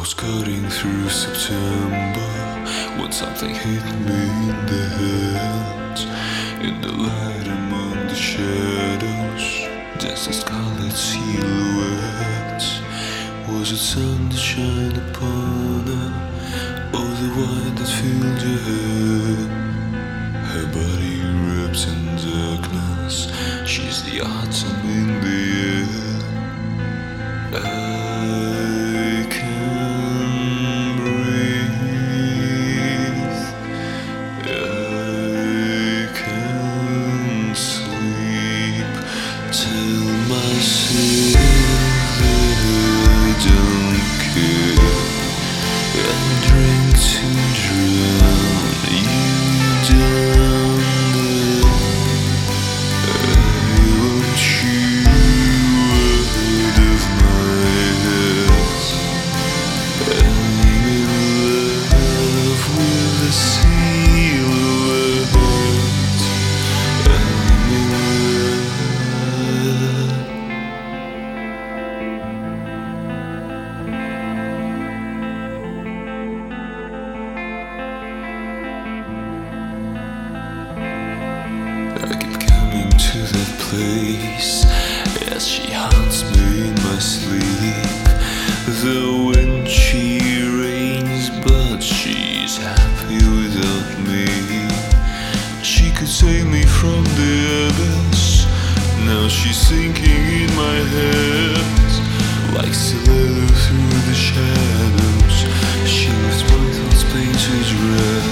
was cutting through September when something hit me in the head. In the light among the shadows, danced a scarlet silhouette. Was it sun that shined upon her, or the wine that filled your head? Her body wrapped in darkness, she's the autumn in the air. I can breathe, I can sleep. Tell myself that I don't care. I drink to drown you down there. I want you out of my head. I'm in love with the silhouette. I'm in love. I keep coming to that place as she haunts me in my sleep. The wind she rains, but she's happy without me. She could save me from the abyss. Now she's sinking in my head like stiletto through the shadows. She lifts my thoughts painted red.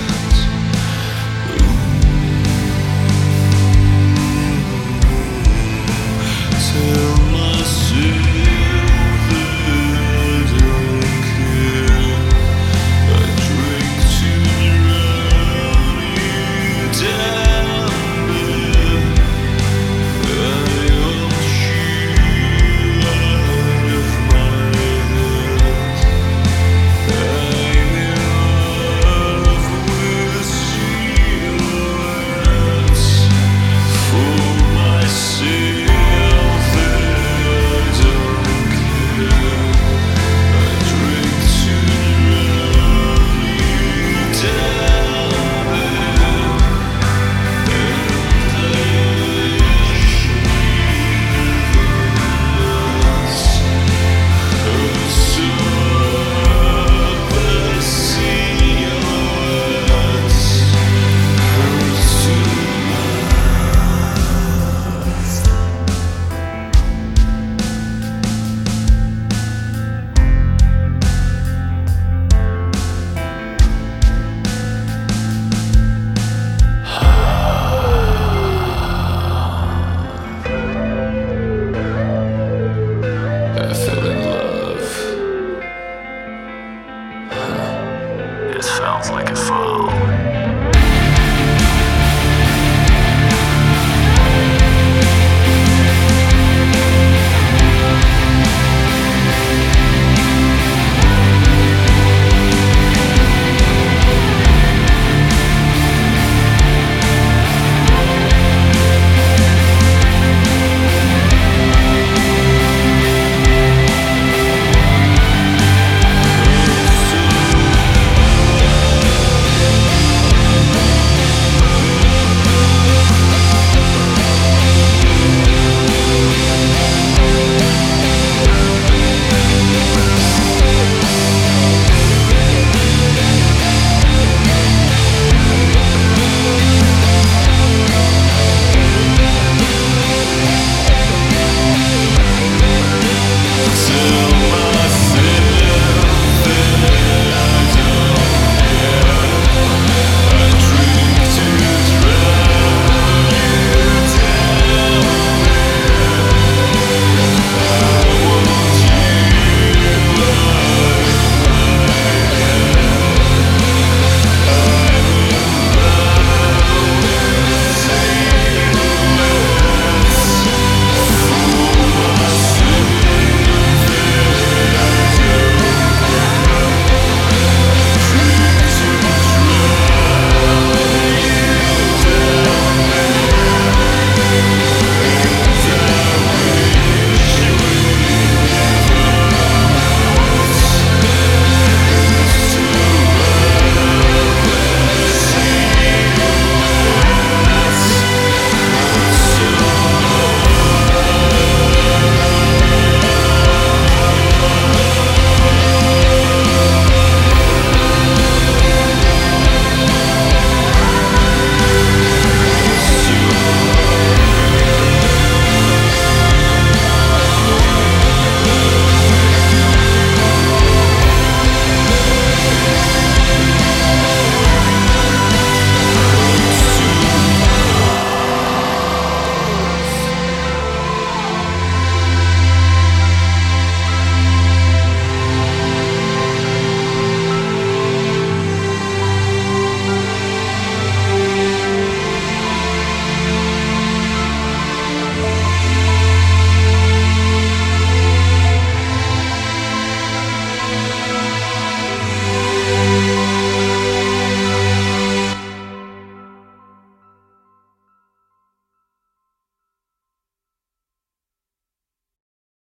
Tell myself that I don't care. I drink to drown you down there. I want you out of my head. I'm in love with silhouettes for myself. Sounds like a fall.